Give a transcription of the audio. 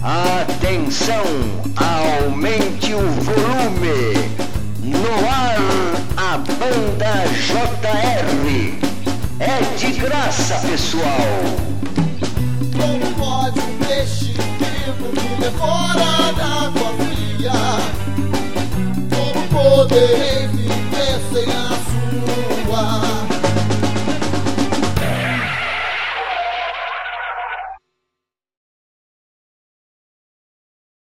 Atenção, aumente o volume. No ar, a banda JR. É de graça, pessoal. Como pode um peixe vivo que devora na água fria? Como poderei